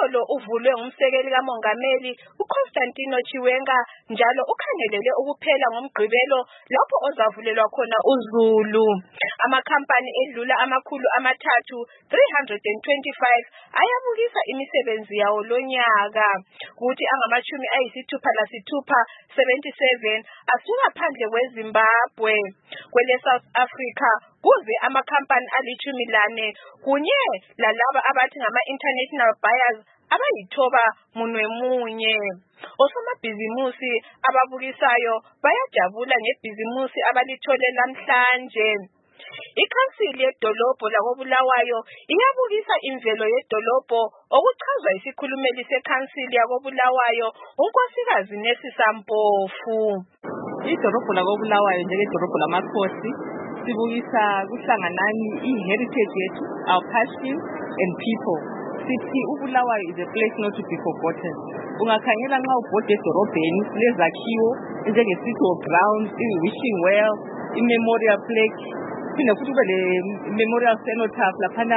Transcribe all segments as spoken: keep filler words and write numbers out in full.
izolo uvulwe ngumsekeli kamongameli uConstantino Chiwenga njalo ukhangelele ukuphela ngomgqibelo lapho ozavulelwa khona uZulu. Amakhampani edlula amakhulu amathathu three hundred twenty-five ayabukisa imisebenzi yawo lonyaka kuthi angamachumi ayisithupha lasithupha seventy-seven asuka phandle kweZimbabwe. Kwele South Africa kuze amakhampani alichumi lane kunye lalaba abathi ngama international buyers abayithoba munwe munye. Osomabhizimusi ababukisayo bayajabula ngebhizimusi abalithole namhlanje. Ikhansili yedolobho lakoBulawayo iyabukisa imvelo yedolobho okuchazwa isikhulumeli sekhansili yakoBulawayo unkosikazi Nesisa Mpofu. Idolobho lakoBulawayo njengedolobho lamakhosi sibukisa kuhlanganani i-heritage yethu, our passion and people. Sithi uBulawayo is a place not to be forgotten. Ungakhangela nxa ubhode edorobheni lezakhiwo njenge-City of Grounds, i-Wishing Well, i-Memorial Plaque, phinde futhi kube le-Memorial Cenotaph laphana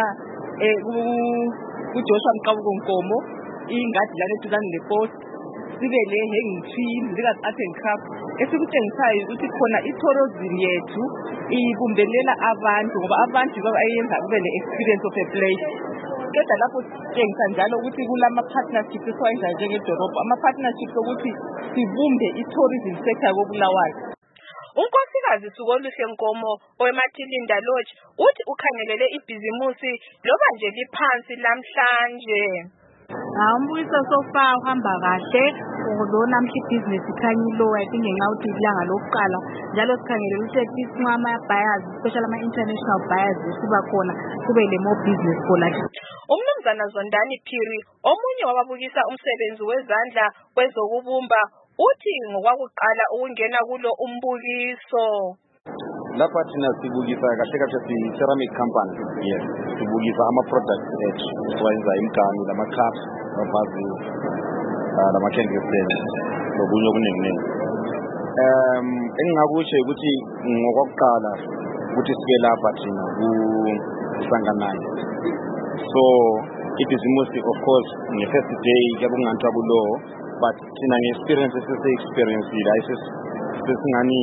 kuJoshua Mqabuko Nkomo, ingadi lana eduzane le-post, sibe le-hanging trees, zika-art and craft, esikutshengisayo ukuthi khona i-tourism yethu ibumbelela abantu ngoba abantu bayenza kube le-experience of a place. Keda lapho sitshengisa njalo ukuthi kulama-partnerships esiwayenza njengedolobho, ama-partnerships ukuthi sibumbe i-tourism sector koBulawayo. Unkosikazi Sukoluhle Nkomo owemaThilinda Lodge uthi ukhangelele ibhizimusi loba nje liphansi lamhlanje. Umbukiso sofa uhamba kahle ngolona namhla business ikhanyilo I think ngenxa ukuthi ilanga lokuqala njalo sikhangelele ukuthi at ama buyers especially ama international buyers kuba khona kube le more business khona. Umnumzana Zondani Phiri omunye wababukisa umsebenzi wezandla kwezokubumba uthi ngokwakuqala ukungena kulo umbukiso. Lapha thina sibukisa kahle kahle si-ceramic company, yes, sibukisa ama-products ethu siwayenza imiganu lama-cups namazi lama-candlesticks nokunye okuningi. Um engingakusho ukuthi ngokwakuqala ukuthi sibe lapha thina kuSanganani, so ibhizimusi of course nge-first day kuyakungantabulo but thina nge-experience esese-experience-ile ayisesingani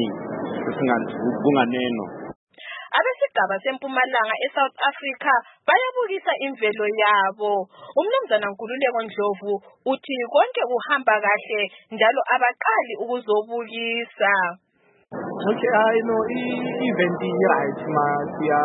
kunganeno. Abesigaba sempumalanga eSouth Africa bayabukisa imvelo yabo. Umnumzana Nkululeko Ndlovu uthi konke kuhamba kahle njalo abaqali ukuzobukisa. Okay, I know event right ma siya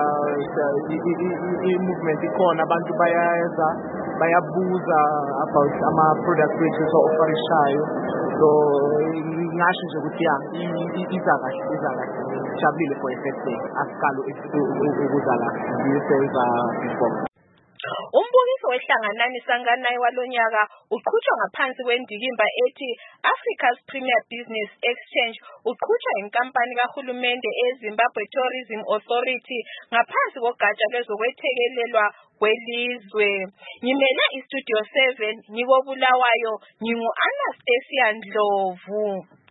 i-movement ikhona abantu bayaza bayabuza about ama products which so offerishayo, so ngasho nje ukuthi ya iza kahle iza kahle jabulile for a first day asikalo ukuza la ngisenza before. Umbukiso wehlanganani Sanganayi walonyaka uqhutshwa ngaphansi kwendikimba ethi Africa's Premier Business Exchange uqhutshwa inkampani kahulumende eZimbabwe Tourism Authority ngaphansi kogatsha lwezokwethekelelwa kwelizwe. Ngimele iStudio seven ngikobulawayo ngingu Anastasia Ndlovu.